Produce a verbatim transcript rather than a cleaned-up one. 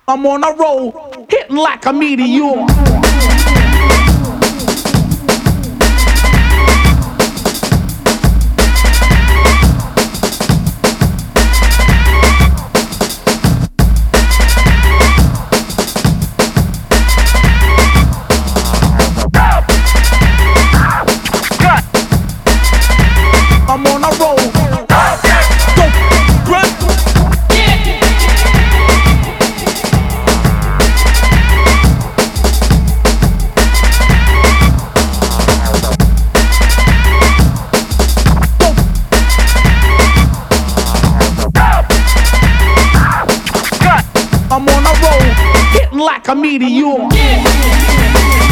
I'm on a roll, hitting like a meteor. I'm on a roll. Go, run. I'm on a roll, hitting like a meteor.